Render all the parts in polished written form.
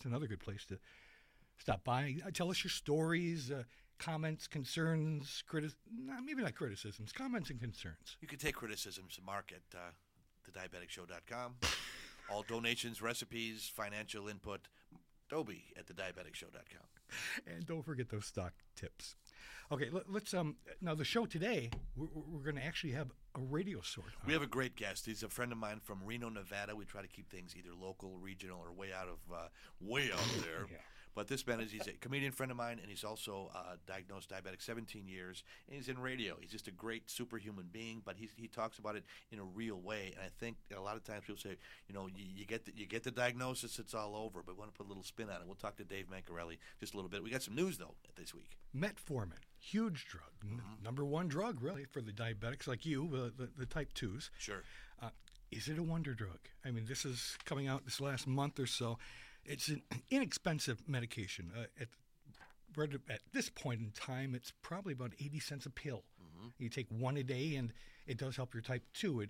That's another good place to stop by. Tell us your stories, comments, concerns, maybe not criticisms, comments and concerns. You can take criticisms to Mark at thediabeticshow.com. All donations, recipes, financial input, Dobie at thediabeticshow.com. And don't forget those stock tips. Okay, let's now the show today, we're going to actually have a radio source. We have a great guest. He's a friend of mine from Reno, Nevada. We try to keep things either local, regional, or way out there. Yeah. But this man he's a comedian friend of mine, and he's also diagnosed diabetic 17 years, and he's in radio. He's just a great superhuman being, but he talks about it in a real way. And I think a lot of times people say, you get the diagnosis, it's all over, but we want to put a little spin on it. We'll talk to Dave Mancarelli just a little bit. We got some news, though, this week. Metformin, huge drug, number one drug, really, for the diabetics like you, the type 2s. Sure. Is it a wonder drug? I mean, this is coming out this last month or so. It's an inexpensive medication. At this point in time, it's probably about 80 cents a pill. Mm-hmm. You take one a day, and it does help your type 2.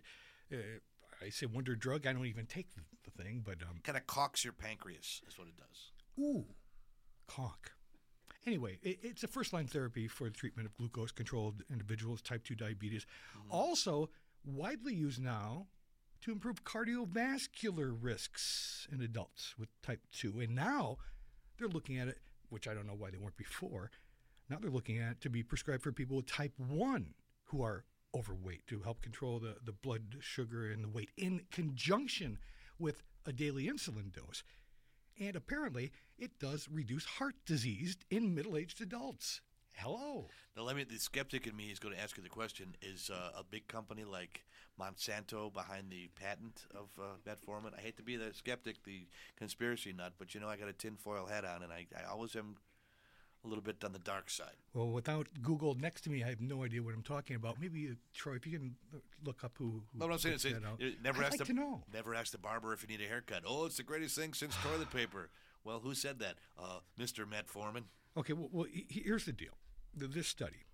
I say wonder drug. I don't even take the thing, but kind of caulks your pancreas is what it does. Ooh, caulk. Anyway, it's a first-line therapy for the treatment of glucose-controlled individuals, type 2 diabetes. Mm-hmm. Also widely used now to improve cardiovascular risks in adults with type 2. And now they're looking at it, which I don't know why they weren't before. Now they're looking at it to be prescribed for people with type 1 who are overweight to help control the blood sugar and the weight in conjunction with a daily insulin dose. And apparently it does reduce heart disease in middle-aged adults. Hello. Now, the skeptic in me is going to ask you the question, is a big company like Monsanto behind the patent of metformin? I hate to be the skeptic, the conspiracy nut, but, I got a tinfoil hat on, and I always am a little bit on the dark side. Well, without Google next to me, I have no idea what I'm talking about. Maybe, Troy, if you can look up who no, I'm saying that out. Never I'd like to know. Never ask the barber if you need a haircut. Oh, it's the greatest thing since toilet paper. Well, who said that? Mr. Metformin. Okay, well, here's the deal. This study,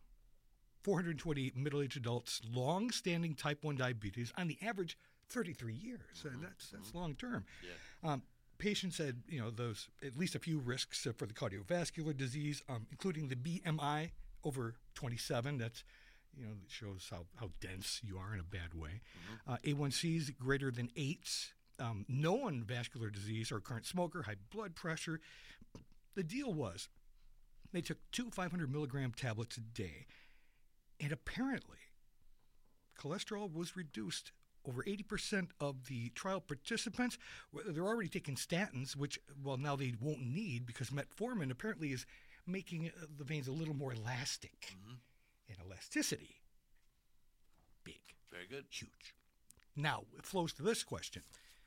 428 middle-aged adults, long-standing type 1 diabetes, on the average 33 years. Mm-hmm. That's long-term. Yeah. Patients had, those at least a few risks for the cardiovascular disease, including the BMI over 27. That's, it shows how dense you are in a bad way. Mm-hmm. A1Cs greater than 8. Known vascular disease or current smoker, high blood pressure. The deal was they took 2 500-milligram tablets a day, and apparently cholesterol was reduced. Over 80% of the trial participants, they're already taking statins, which, now they won't need because metformin apparently is making the veins a little more elastic. Mm-hmm. And elasticity, big. Very good. Huge. Now, it flows to this question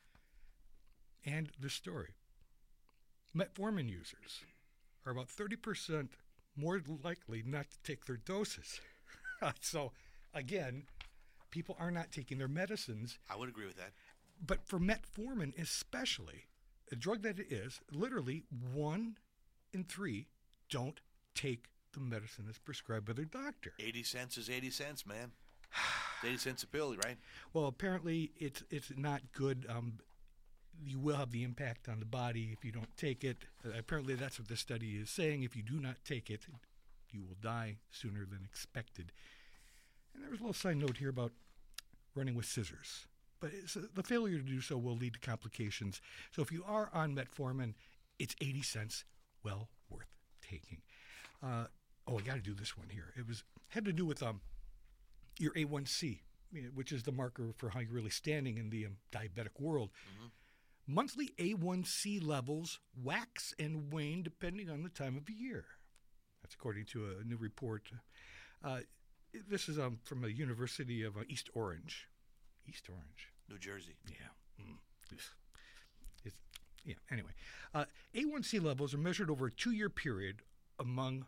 and this story. Metformin users are about 30% more likely not to take their doses. So, again, people are not taking their medicines. I would agree with that. But for metformin especially, a drug that it is, literally 1 in 3 don't take the medicine that's prescribed by their doctor. 80 cents is 80 cents, man. 80 cents a pill, right? Well, apparently it's not good. You will have the impact on the body if you don't take it. Apparently that's what this study is saying. If you do not take it, you will die sooner than expected. And there was a little side note here about running with scissors. But the failure to do so will lead to complications. So if you are on metformin, it's 80 cents, well worth taking. I got to do this one here. It had to do with your A1C, which is the marker for how you're really standing in the diabetic world. Mm-hmm. Monthly A1C levels wax and wane depending on the time of year. That's according to a new report. This is from the University of East Orange. East Orange. New Jersey. Yeah. Anyway. A1C levels are measured over a 2-year period among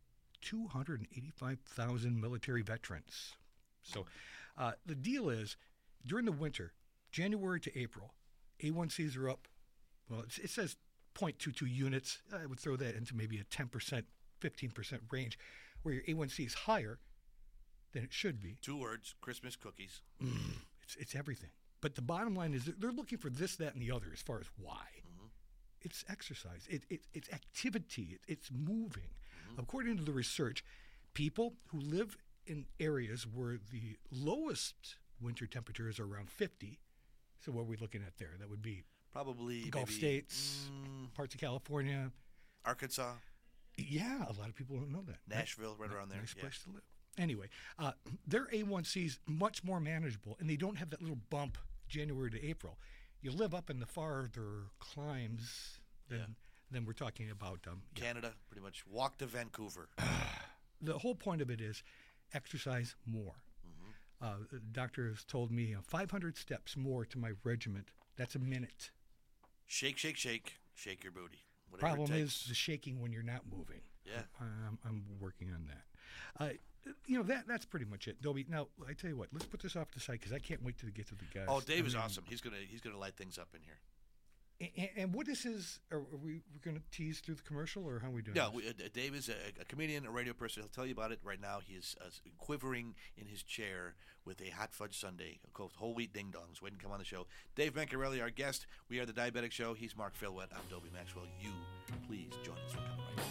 285,000 military veterans. So the deal is, during the winter, January to April, A1Cs are up. Well, it says 0.22 units. I would throw that into maybe a 10%, 15% range, where your A1C is higher than it should be. 2 words, Christmas cookies. It's everything. But the bottom line is they're looking for this, that, and the other as far as why. Mm-hmm. it's exercise. It's activity. It's moving. According to the research, people who live in areas where the lowest winter temperatures are around 50. So what are we looking at there? That would be Probably Gulf maybe, states, parts of California. Arkansas, Yeah, a lot of people don't know that. Nashville, right around there. Nice Yeah. place to live. Anyway, their A1C is much more manageable, and they don't have that little bump January to April. You live up in the farther climes than we're talking about. Canada, pretty much. Walk to Vancouver. The whole point of it is exercise more. The doctor has told me 500 steps more to my regiment. That's a minute. Shake, shake, shake. Shake your booty. Whatever Problem it is takes. the shaking when you're not moving. Yeah. I'm working on that. That's pretty much it. Dobie, now, I tell you what, let's put this off to the side because I can't wait to get to the guys. Oh, Dave is awesome. He's gonna light things up in here. And what is his? Are we going to tease through the commercial, or how are we doing? No, this? Dave is a comedian, a radio person. He'll tell you about it right now. He is quivering in his chair with a hot fudge sundae called whole wheat ding dongs, waiting to come on the show. Dave Mancarelli, our guest. We are the Diabetic Show. He's Mark Philwett. I'm Dobie Maxwell. You, please join us. We're coming right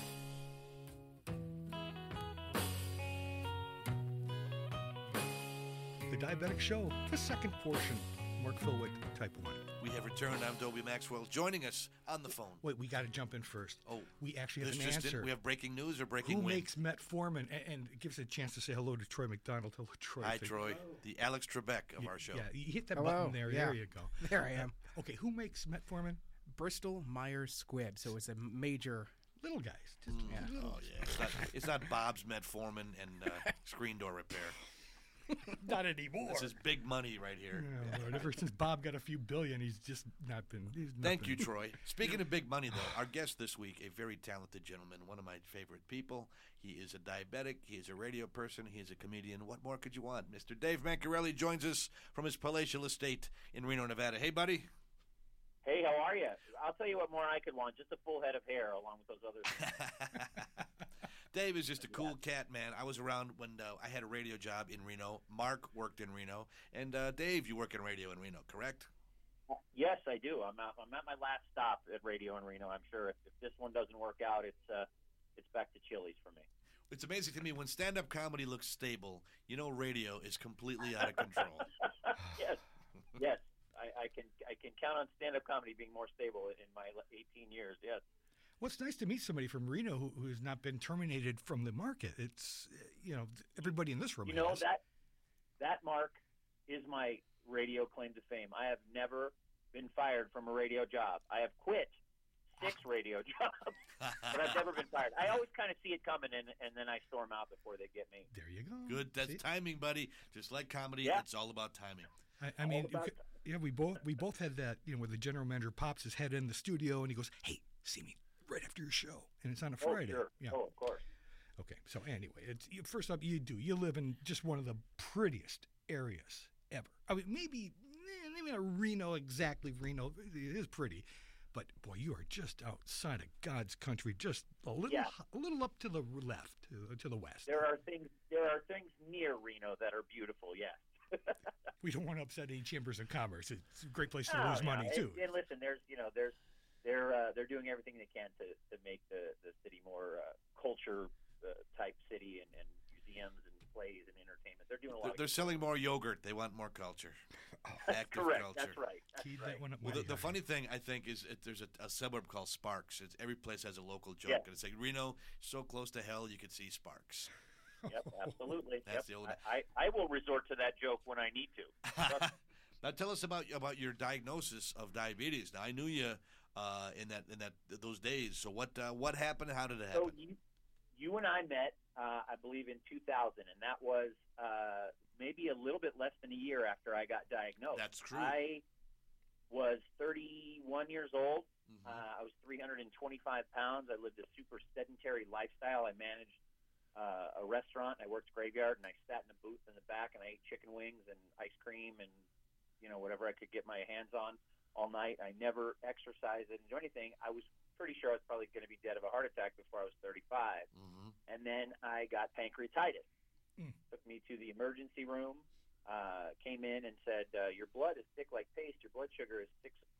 back. The Diabetic Show, the second portion. Mark Philwett, Type 1. We have returned. I'm Dobie Maxwell. Joining us on the phone. Wait, we got to jump in first. Oh, we actually have this an just answer. We have breaking news or breaking Who wind? makes metformin? And it gives us a chance to say hello to Troy McDonald. Hello, Troy. Hi, Troy. The Alex Trebek of our show. Yeah, you hit that Hello. button there. Yeah. There you go. There I am. Okay, who makes metformin? Bristol Myers Squibb. So it's a major. Little guys. Just little. Oh, yeah. It's not Bob's Metformin and screen door repair. Not anymore. This is big money right here. Yeah, Lord, ever since Bob got a few billion, he's just not been. Thank you, Troy. Speaking of big money, though, our guest this week, a very talented gentleman, one of my favorite people. He is a diabetic. He is a radio person. He is a comedian. What more could you want? Mr. Dave Mancarelli joins us from his palatial estate in Reno, Nevada. Hey, buddy. Hey, how are you? I'll tell you what more I could want, just a full head of hair along with those other things. Dave is just a cool cat, man. I was around when I had a radio job in Reno. Mark worked in Reno. And Dave, you work in radio in Reno, correct? Yes, I do. I'm at my last stop at radio in Reno. I'm sure if this one doesn't work out, it's back to Chili's for me. It's amazing to me when stand-up comedy looks stable, you know radio is completely out of control. Yes. I can count on stand-up comedy being more stable in my 18 years, yes. Well, it's nice to meet somebody from Reno who has not been terminated from the market. It's, everybody in this room has. That, Mark, is my radio claim to fame. I have never been fired from a radio job. I have quit 6 radio jobs, but I've never been fired. I always kind of see it coming, and then I storm out before they get me. There you go. Good. That's See? timing, buddy. Just like comedy, Yeah. it's all about timing. I mean, we both had that, where the general manager pops his head in the studio and he goes, "Hey, see me right after your show," and it's on a Friday. Sure. Yeah. Oh, of course. Okay. So anyway, first up, you live in just one of the prettiest areas ever. I mean, maybe not Reno exactly. Reno, it is pretty, but boy, you are just outside of God's country, just a little up to the left, to the west. There are things near Reno that are beautiful. Yes. We don't want to upset any chambers of commerce. It's a great place to lose money too. And listen, they're doing everything they can to make the city more culture type city and museums and plays and entertainment. They're doing a lot. They're selling more yogurt. They want more culture. That's correct. Culture. That's right. Keyed that one up. Well, the funny thing, I think, is there's a suburb called Sparks. Every place has a local joke. Yeah. And it's like, Reno, so close to hell, you could see Sparks. Yep, absolutely. That's the old. I will resort to that joke when I need to. Now, tell us about your diagnosis of diabetes. Now, I knew you in those days. So what happened? How did it happen? So you and I met, I believe, in 2000, and that was maybe a little bit less than a year after I got diagnosed. That's true. I was 31 years old. Mm-hmm. I was 325 pounds. I lived a super sedentary lifestyle. I managed a restaurant. I worked graveyard, and I sat in a booth in the back, and I ate chicken wings and ice cream and whatever I could get my hands on all night. I never exercised. I didn't do anything. I was pretty sure I was probably going to be dead of a heart attack before I was 35. Mm-hmm. And then I got pancreatitis. Mm. Took me to the emergency room, came in and said, your blood is thick like paste. Your blood sugar is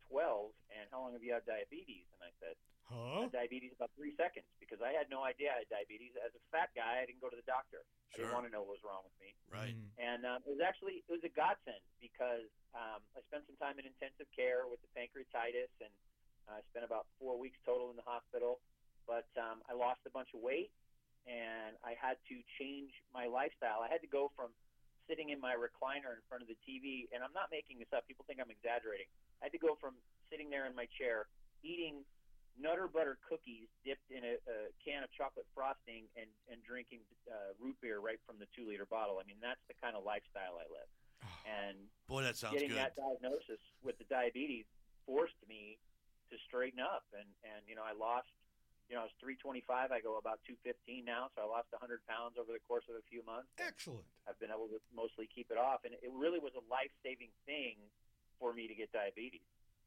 12, and how long have you had diabetes? And I said, I had diabetes about 3 seconds, because I had no idea I had diabetes. As a fat guy, I didn't go to the doctor. I didn't want to know what was wrong with me. Right. And it was a godsend, because I spent some time in intensive care with the pancreatitis, and I spent about 4 weeks total in the hospital. But I lost a bunch of weight, and I had to change my lifestyle. I had to go from sitting in my recliner in front of the TV, and I'm not making this up. People think I'm exaggerating. I had to go from sitting there in my chair, eating Nutter Butter cookies dipped in a can of chocolate frosting, and drinking root beer right from the 2-liter bottle. I mean, that's the kind of lifestyle I live. And boy, that sounds getting good. that diagnosis with the diabetes forced me to straighten up. And I lost, I was 325. I go about 215 now, so I lost 100 pounds over the course of a few months. Excellent. I've been able to mostly keep it off, and it really was a life-saving thing for me to get diabetes.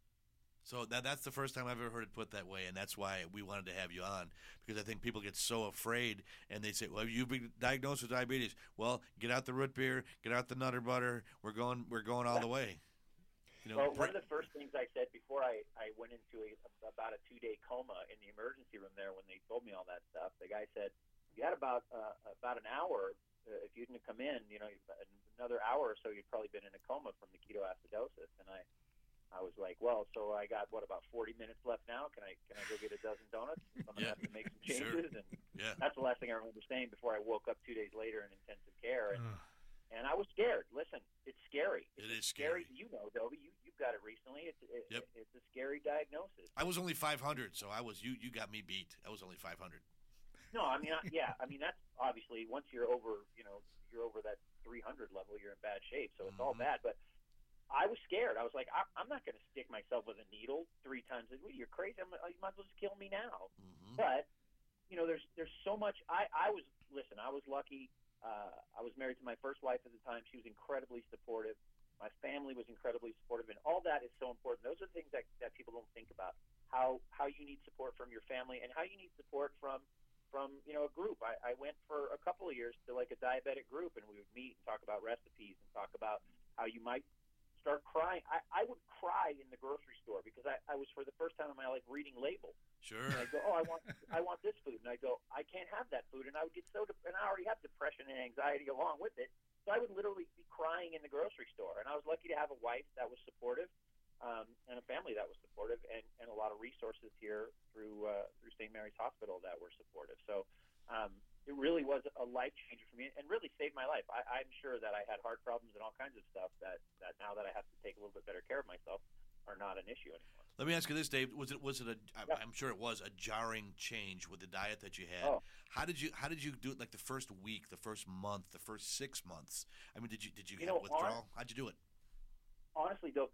So that's the first time I've ever heard it put that way, and that's why we wanted to have you on, because I think people get so afraid, and they say, well, you've been diagnosed with diabetes. Well, get out the root beer, get out the Nutter Butter. We're going all the way. Well, one of the first things I said before I went into about a 2-day coma in the emergency room there, when they told me all that stuff, the guy said, you had about an hour. If you didn't come in, another hour or so, you'd probably been in a coma from the ketoacidosis. And I was like, well, so I got, about 40 minutes left now? Can I go get a dozen donuts? I'm going to have to make some changes. Sure. And that's the last thing I remember saying before I woke up 2 days later in intensive care. And I was scared. Listen, it's scary. It is scary. You know, Dobie, you've got it recently. Yep. It's a scary diagnosis. I was only 500, so you got me beat. I was only 500. No, I mean, that's obviously, once you're over, you're over that 300 level, you're in bad shape. So it's all bad. But I was scared. I was like, I'm not going to stick myself with a needle 3 times a week. You're crazy. You might as well just kill me now. But there's so much. I was lucky. I was married to my first wife at the time. She was incredibly supportive. My family was incredibly supportive, and all that is so important. Those are things that people don't think about. How you need support from your family, and how you need support from a group. I went for a couple of years to like a diabetic group, and we would meet and talk about recipes and talk about how you might start crying. I would cry in the grocery store because I was, for the first time in my life, reading labels. Sure. And I'd go, I want this food, and I go, I can't have that food, and I would get and I already have depression and anxiety along with it. So I would literally be crying in the grocery store, and I was lucky to have a wife that was supportive, and a family that was supportive, and a lot of resources here through St. Mary's Hospital that were supportive. So it really was a life changer for me, and really saved my life. I'm sure that I had heart problems and all kinds of stuff that now that I have to take a little bit better care of myself are not an issue anymore. Let me ask you this, Dave. Was it I'm sure it was a jarring change with the diet that you had. Oh. How did you do it, like the first week, the first month, the first 6 months? I mean, did you have withdrawal? How'd you do it? Honestly, though,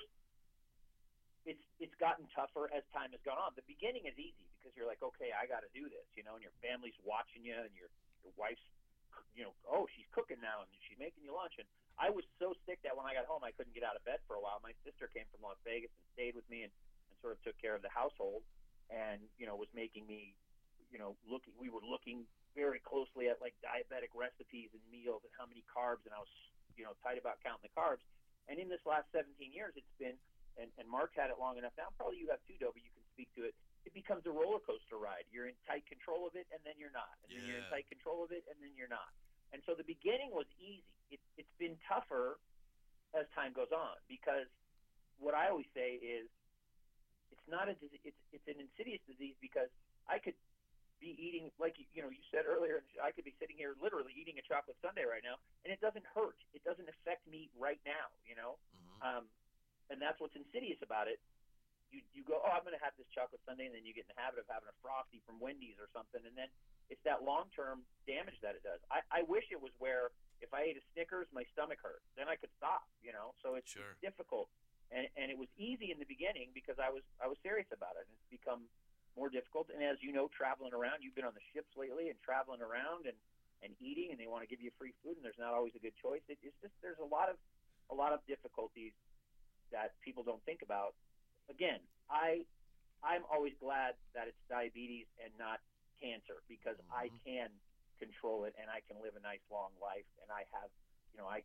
it's gotten tougher as time has gone on. The beginning is easy because you're like, okay, I got to do this, and your family's watching you, and your wife's, oh, she's cooking now, and she's making you lunch. And I was so sick that when I got home, I couldn't get out of bed for a while. My sister came from Las Vegas and stayed with me and sort of took care of the household, and was making me, we were looking very closely at like diabetic recipes and meals and how many carbs, and I was tight about counting the carbs. And in this last 17 years, it's been, and Mark's had it long enough now, probably you have too, Dobie, you can speak to it. It becomes a roller coaster ride. You're in tight control of it, and then you're not. And then you're in tight control of it, and then you're not. And so the beginning was easy. It's been tougher as time goes on, because what I always say is it's not a disease. It's an insidious disease, because I could be eating, like you said earlier, I could be sitting here literally eating a chocolate sundae right now, and it doesn't hurt. It doesn't affect me right now, and that's what's insidious about it. You go, I'm going to have this chocolate sundae, and then you get in the habit of having a Frosty from Wendy's or something, and then it's that long-term damage that it does. I wish it was where if I ate a Snickers, my stomach hurt. Then I could stop, So it's difficult. And it was easy in the beginning because I was serious about it, and it's become more difficult. And as you know, traveling around, you've been on the ships lately and traveling around and eating, and they want to give you free food, and there's not always a good choice. It's just there's a lot of difficulties that people don't think about. Again, I'm always glad that it's diabetes and not cancer, because I can control it, and I can live a nice long life, and I have, I can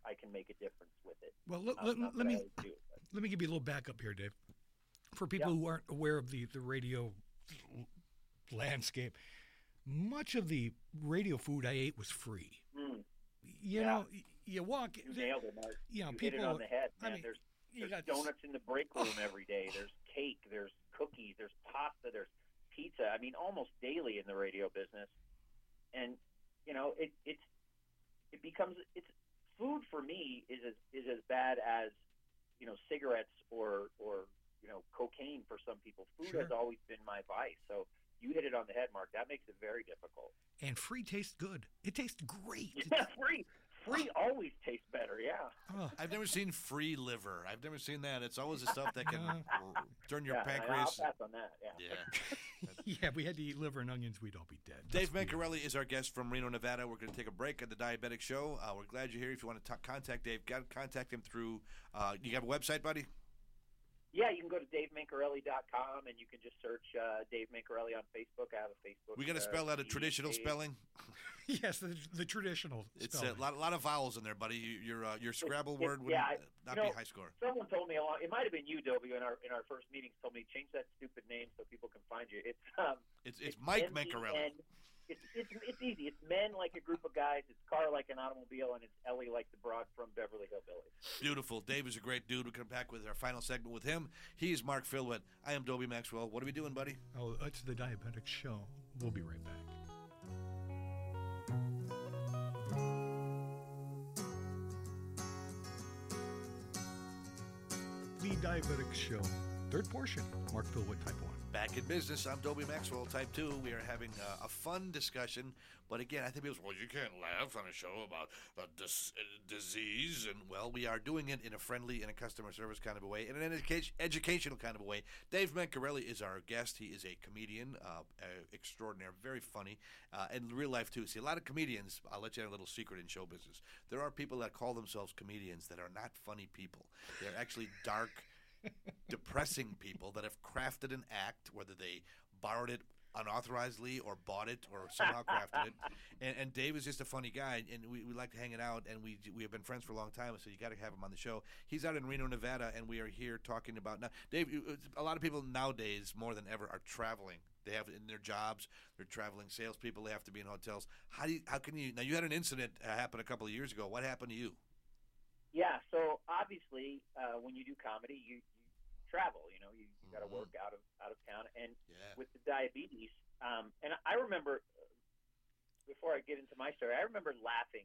I can make a difference with it. Well, Not let that I me always do, but- let me give you a little backup here, Dave. For people Yeah. who aren't aware of the radio landscape, much of the radio food I ate was free. Mm, You Yeah. know, you walk. you nailed it, Mark. You know, You hit people. it on the head, I man. mean, there's you there's got donuts in the break room every day. There's cake. There's cookies. There's pasta. There's pizza. I mean, almost daily in the radio business. And you know, it becomes food for me is as bad as cigarettes or cocaine for some people. Food Sure. has always been my vice. So you hit it on the head, Mark. That makes it very difficult. And free tastes good. It tastes great. Yeah, free always tastes better. Yeah. Oh, I've never seen free liver. I've never seen that. It's always the stuff that can turn your Yeah, pancreas. I'll pass on that. Yeah. Yeah. yeah, if we had to eat liver and onions, we'd all be dead. Dave Let's be honest. Mancarelli is our guest from Reno, Nevada. We're going to take a break at the Diabetic Show. We're glad you're here. If you want to contact Dave, contact him through. You have a website, buddy? Yeah, you can go to DaveMancarelli.com and you can just search Dave Mancarelli on Facebook. I have a Facebook. We got to spell out a page. traditional spelling. Yes, the traditional. It's spelling. a lot of vowels in there, buddy. Your Scrabble word would yeah, not you know, be high score. Someone told me it might have been you, Dobie, in our first meeting. Told me change that stupid name so people can find you. It's Mike M-E-N. Mancarelli. It's easy. It's men like a group of guys. It's car like an automobile, and it's Ellie like the broad from Beverly Hillbillies. Beautiful. Dave is a great dude. We'll come back with our final segment with him. He's Mark Philwett. I am Dobie Maxwell. What are we doing, buddy? Oh, it's the Diabetic Show. We'll be right back. The Diabetic Show. Third portion. Mark Philwood, Type 1. Back in business. I'm Dobie Maxwell, Type 2. We are having a fun discussion. But again, I think people say, well, you can't laugh on a show about disease. And, well, we are doing it in a friendly and a customer service kind of a way, and an educational kind of a way. Dave Mancarelli is our guest. He is a comedian extraordinaire, very funny, and in real life, too. See, a lot of comedians, I'll let you in a little secret in show business. There are people that call themselves comedians that are not funny people. They're actually dark, depressing people that have crafted an act, whether they borrowed it unauthorizedly or bought it or somehow crafted it. And Dave is just a funny guy, and we like hanging out, and we have been friends for a long time, so you got to have him on the show. He's out in Reno, Nevada, and we are here talking about now. Dave, a lot of people nowadays, more than ever, are traveling. They have in their jobs, they're traveling salespeople. They have to be in hotels. How can you? Now, you had an incident happen a couple of years ago. What happened to you? Yeah, so obviously, when you do comedy, you travel. You got to work out of town, and with the diabetes, and I remember before I get into my story, I remember laughing.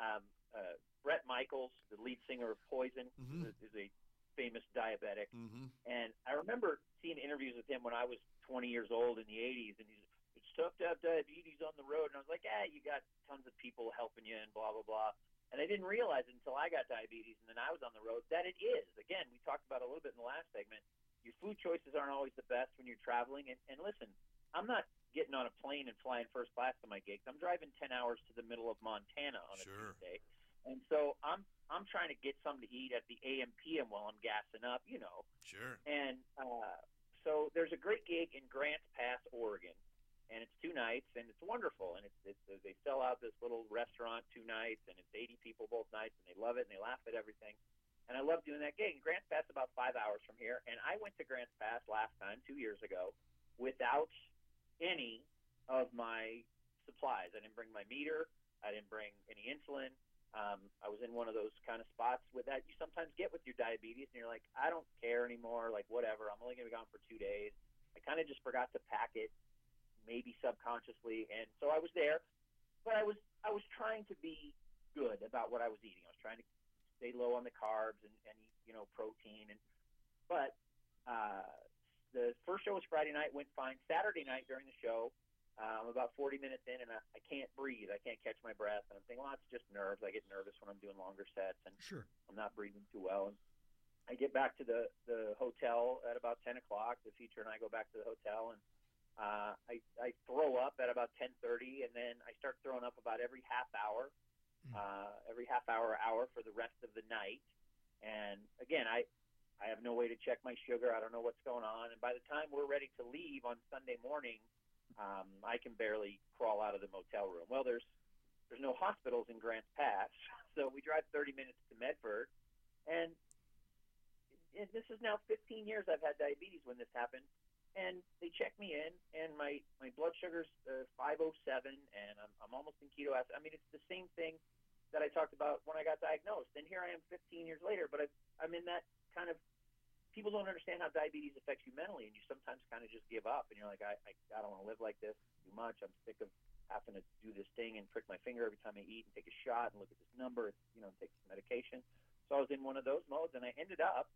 Bret Michaels, the lead singer of Poison, is a famous diabetic, and I remember seeing interviews with him when I was 20 years old in the 80s, and he's, it's tough to have diabetes on the road, and I was like, you got tons of people helping you, and blah blah blah. And I didn't realize it until I got diabetes and then I was on the road that it is. Again, we talked about it a little bit in the last segment. Your food choices aren't always the best when you're traveling. And listen, I'm not getting on a plane and flying first class to my gigs. I'm driving 10 hours to the middle of Montana on a Tuesday. And so I'm trying to get something to eat at the AM PM while I'm gassing up, Sure. And so there's a great gig in Grants Pass, Oregon. And it's 2 nights, and it's wonderful. And it's they sell out this little restaurant 2 nights, and it's 80 people both nights, and they love it, and they laugh at everything. And I love doing that gig. And Grants Pass is about 5 hours from here, and I went to Grants Pass last time 2 years ago without any of my supplies. I didn't bring my meter. I didn't bring any insulin. I was in one of those kind of spots with that you sometimes get with your diabetes, and you're like, I don't care anymore. Like, whatever. I'm only going to be gone for 2 days. I kind of just forgot to pack it, maybe subconsciously, and so I was there, but I was trying to be good about what I was eating. I was trying to stay low on the carbs and eat, protein. But the first show was Friday night, went fine. Saturday night during the show, I'm about 40 minutes in, and I can't breathe. I can't catch my breath, and I'm thinking, well, it's just nerves. I get nervous when I'm doing longer sets, and Sure. I'm not breathing too well. And I get back to the hotel at about 10 o'clock. The feature and I go back to the hotel, and I throw up at about 10:30, and then I start throwing up about every half hour for the rest of the night. And again, I have no way to check my sugar. I don't know what's going on. And by the time we're ready to leave on Sunday morning, I can barely crawl out of the motel room. Well, there's there's no hospitals in Grants Pass, so we drive 30 minutes to Medford, and this is now 15 years I've had diabetes when this happened, and they check me in, and my blood sugar's 507, and I'm almost in ketoacidosis. I mean, it's the same thing that I talked about when I got diagnosed, and here I am 15 years later, but I'm in that kind of, people don't understand how diabetes affects you mentally, and you sometimes kind of just give up, and you're like, I don't want to live like this too much. I'm sick of having to do this thing and prick my finger every time I eat and take a shot and look at this number, take some medication. So I was in one of those modes, and I ended up,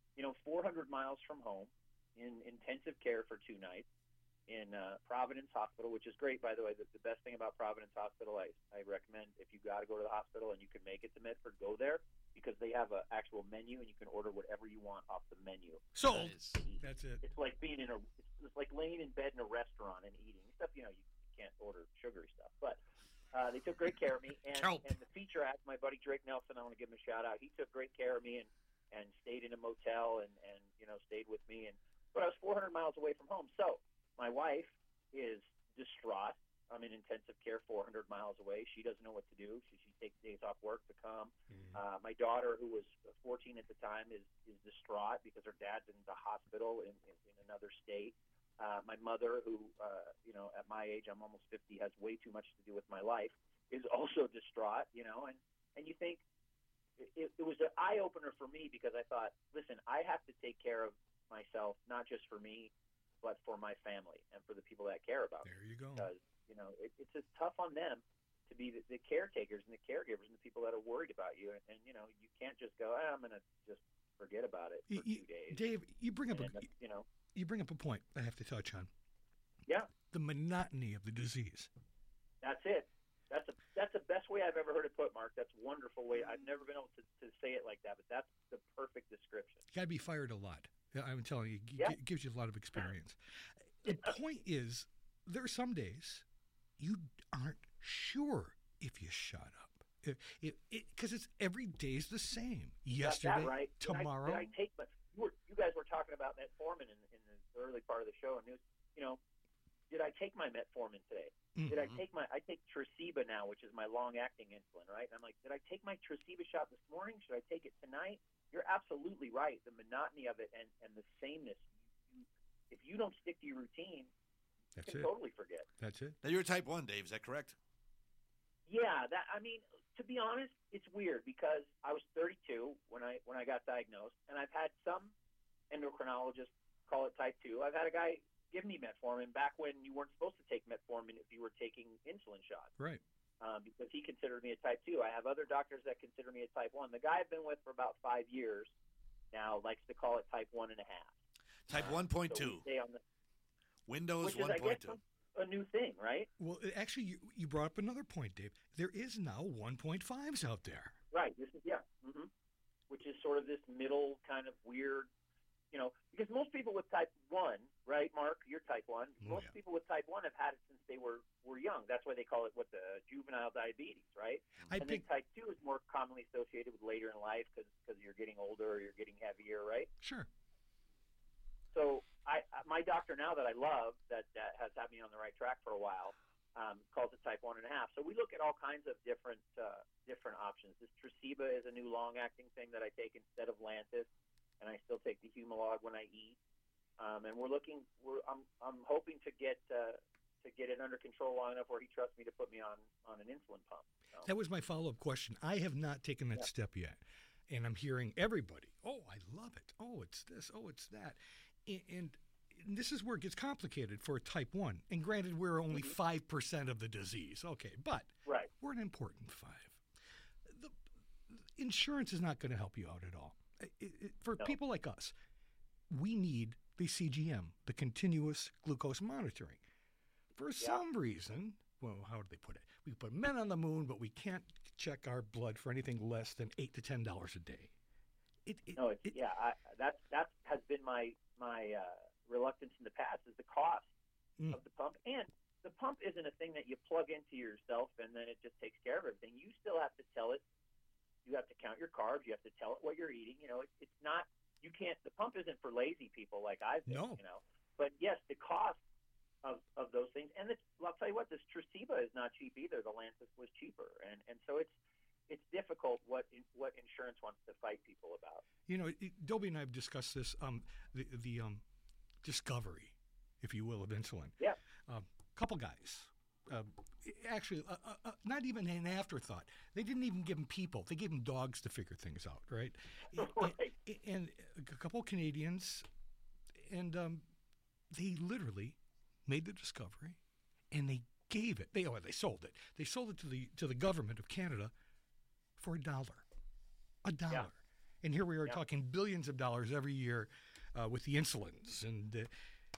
400 miles from home in intensive care for 2 nights in Providence Hospital, which is great, by the way. The best thing about Providence Hospital, I recommend, if you got to go to the hospital and you can make it to Medford, go there, because they have an actual menu and you can order whatever you want off the menu. Sold. Nice. That's it. It's like being it's like laying in bed in a restaurant and eating stuff. You can't order sugary stuff, but they took great care of me. And the feature act, my buddy Drake Nelson, I want to give him a shout out. He took great care of me and stayed in a motel and stayed with me. But I was 400 miles away from home, so my wife is distraught. I'm in intensive care 400 miles away. She doesn't know what to do. She takes days off work to come. My daughter, who was 14 at the time, is distraught because her dad's in the hospital in another state. My mother, who, at my age, I'm almost 50, has way too much to do with my life, is also distraught, and you think it was an eye-opener for me, because I thought, listen, I have to take care of myself, not just for me, but for my family and for the people that care about me. There you go. Because it's just tough on them to be the caretakers and the caregivers and the people that are worried about you. And you can't just go, I'm going to just forget about it for 2 days. Dave, you bring up you bring up a point I have to touch on. Yeah. The monotony of the disease. That's it. That's the best way I've ever heard it put, Mark. That's a wonderful way. I've never been able to say it like that, but that's the perfect description. You got to be fired a lot. I'm telling you, it gives you a lot of experience. The point is, there are some days you aren't sure if you shut up, because it's every day's the same. Yesterday, that right. tomorrow. Did I take you guys were talking about metformin in the early part of the show, and did I take my metformin today? Mm-hmm. Did I take Tresiba now, which is my long-acting insulin, right? And I'm like, did I take my Tresiba shot this morning? Should I take it tonight? You're absolutely right. The monotony of it and the sameness. If you don't stick to your routine, you can totally forget. That's it. Now, you're type 1, Dave. Is that correct? Yeah. To be honest, it's weird, because I was 32 when I got diagnosed, and I've had some endocrinologists call it type 2. I've had a guy give me metformin back when you weren't supposed to take metformin if you were taking insulin shots. Right. Because he considered me a type 2. I have other doctors that consider me a type 1. The guy I've been with for about 5 years now likes to call it type 1.5. Type 1.2. So Windows 1.2. Which is, I guess, a new thing, right? Well, actually, you brought up another point, Dave. There is now 1.5s out there. Right. Which is sort of this middle kind of weird, because most people with type 1, right, Mark? You're type 1. Most people with type 1 have had it since they were young. That's why they call it the juvenile diabetes, right? Then type 2 is more commonly associated with later in life because you're getting older or you're getting heavier, right? Sure. So my doctor now that I love, that has had me on the right track for a while, calls it type 1.5. So we look at all kinds of different options. This Tresiba is a new long-acting thing that I take instead of Lantus, and I still take the Humalog when I eat. And I'm hoping to get it under control long enough where he trusts me to put me on an insulin pump. So. That was my follow-up question. I have not taken that step yet, and I'm hearing everybody, oh, I love it. Oh, it's this. Oh, it's that. And this is where it gets complicated for a type 1. And granted, we're only 5% of the disease. Okay, but we're an important 5. The insurance is not going to help you out at all. For people like us, we need the CGM, the continuous glucose monitoring. For some reason, well, how do they put it? We put men on the moon, but we can't check our blood for anything less than $8 to $10 a day. That has been my reluctance in the past, is the cost of the pump. And the pump isn't a thing that you plug into yourself and then it just takes care of everything. You still have to tell it. You have to count your carbs. You have to tell it what you're eating. It's not. You can't. The pump isn't for lazy people like I've been. No. But yes, the cost of those things, and I'll tell you what, this Tresiba is not cheap either. The Lantus was cheaper, and so it's difficult what insurance wants to fight people about. You know, Dobie and I have discussed this, the discovery, if you will, of insulin. Yeah. Couple guys, actually, not even an afterthought. They didn't even give them people. They gave them dogs to figure things out, right? Right. And a couple of Canadians, and they literally made the discovery, and they gave it. They sold it. They sold it to the government of Canada for $1. $1. Yeah. And here we are Yeah. talking billions of dollars every year with the insulins, and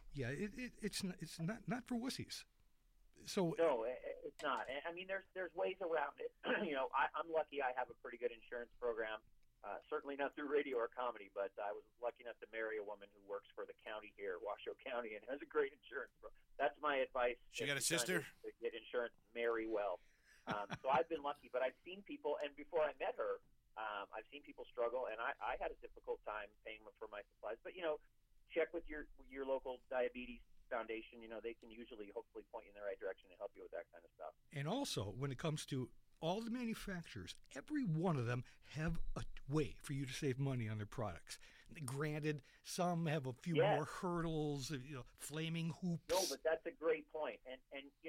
it's not for wussies. So No, it's not. I mean, there's ways around it. I'm lucky. I have a pretty good insurance program. Certainly not through radio or comedy, but I was lucky enough to marry a woman who works for the county here, Washoe County, and has a great insurance program. That's my advice. She if got a you're trying sister? to get insurance, marry well. So I've been lucky, but I've seen people, and before I met her, I've seen people struggle, and I had a difficult time paying for my supplies. But check with your local diabetes foundation. They can usually hopefully point you in the right direction and help you with that kind of stuff. And also, when it comes to all the manufacturers, every one of them have a way for you to save money on their products. Granted, some have a few Yes. more hurdles, flaming hoops. No, but that's a great point. And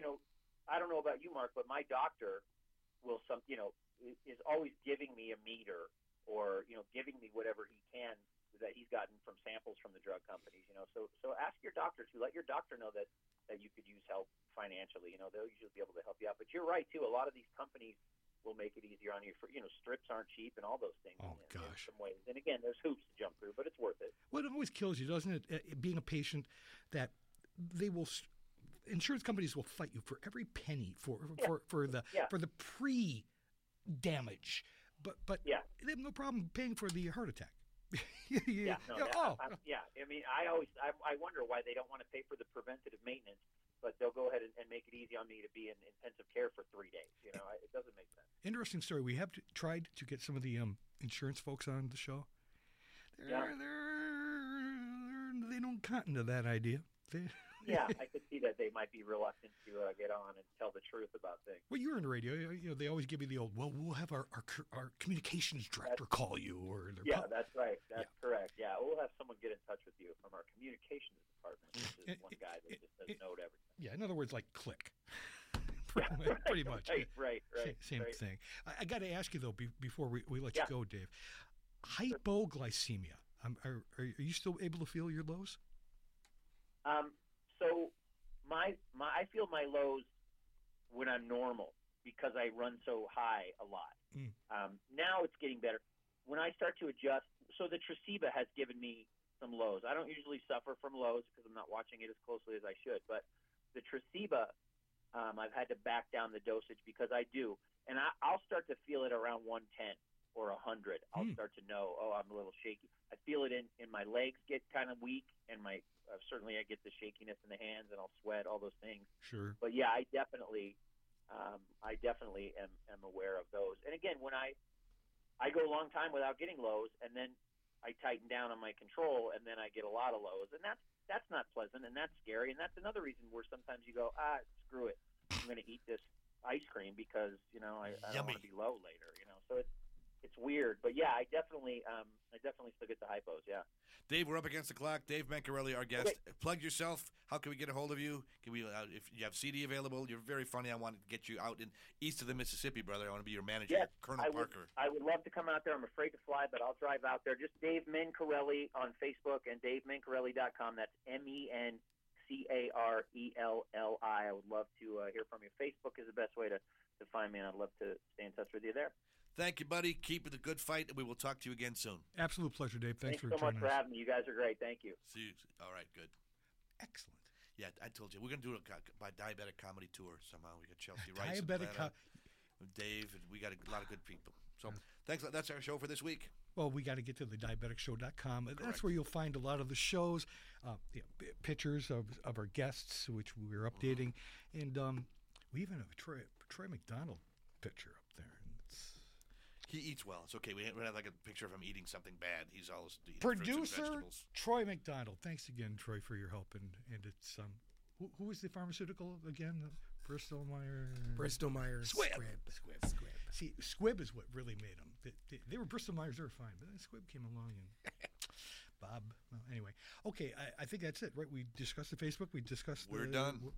I don't know about you, Mark, but my doctor will is always giving me a meter or giving me whatever he can that he's gotten from samples from the drug companies. So ask your doctor to let your doctor know that you could use help financially. They'll usually be able to help you out. But you're right too. A lot of these companies will make it easier on you. For strips aren't cheap and all those things. Oh, in gosh. some ways. And again, there's hoops to jump through, but it's worth it. Well, it always kills you, doesn't it? Being a patient, that they will. Insurance companies will fight you for every penny for the pre-damage, but Yeah. they have no problem paying for the heart attack. Yeah, no, Oh, yeah. I mean, I wonder why they don't want to pay for the preventative maintenance, but they'll go ahead and make it easy on me to be in intensive care for 3 days. It doesn't make sense. interesting story. We have tried to get some of the insurance folks on the show. They don't cotton to that idea. Yeah, I could see that they might be reluctant to get on and tell the truth about things. Well, you're in the radio. They always give you the old, well, we'll have our communications director call you. Or Yeah, that's right. That's correct. Yeah, we'll have someone get in touch with you from our communications department, which is one guy that just says no to everything. Yeah, in other words, like click. Pretty much. Right. Same right. thing. I got to ask you, though, before we let you Yeah. go, Dave. Hypoglycemia. Are you still able to feel your lows? So I feel my lows when I'm normal because I run so high a lot. Now it's getting better. When I start to adjust, so the Tresiba has given me some lows. I don't usually suffer from lows because I'm not watching it as closely as I should. But the Tresiba, I've had to back down the dosage because I do. And I'll start to feel it around 110 or 100. I'll start to know, I'm a little shaky. I feel it in my legs get kind of weak, and certainly I get the shakiness in the hands, and I'll sweat, all those things. Sure. But yeah, I definitely am aware of those. And again, when I go a long time without getting lows, and then I tighten down on my control, and then I get a lot of lows, and that's not pleasant, and that's scary, and that's another reason where sometimes you go, screw it, I'm going to eat this ice cream because I don't want to be low later. So it's weird, but yeah, I definitely still get the hypos. Yeah. Dave, we're up against the clock. Dave Mancarelli, our guest. Okay. Plug yourself. How can we get a hold of you? Can we, if you have CD available? You're very funny. I want to get you out in east of the Mississippi, brother. I want to be your manager, yes, Colonel Parker. I would love to come out there. I'm afraid to fly, but I'll drive out there. Just Dave Mancarelli on Facebook and DaveMancarelli.com. That's MENCARELLI. I would love to hear from you. Facebook is the best way to find me, and I'd love to stay in touch with you there. Thank you, buddy. Keep it a good fight, and we will talk to you again soon. Absolute pleasure, Dave. Thanks for so much joining for us. having me. You guys are great. Thank you. See you. All right, good. Excellent. Yeah, I told you. We're going to do a diabetic comedy tour somehow. We got Chelsea Rice. Dave, and we got a lot of good people. So thanks. That's our show for this week. Well, we got to get to the diabeticshow.com. Correct. That's where you'll find a lot of the shows, pictures of our guests, which we're updating. And we even have a Troy McDonald picture up there. He eats well. It's okay. We have like a picture of him eating something bad. He's always producer Troy McDonald. Thanks again, Troy, for your help, and it's Who was the pharmaceutical again? Bristol Myers. Bristol Myers Squibb. Squibb. See, Squibb is what really made them. They were Bristol Myers, they were fine, but then Squibb came along and Bob. Well, anyway, okay. I think that's it, right? We discussed the Facebook. We discussed. We're done.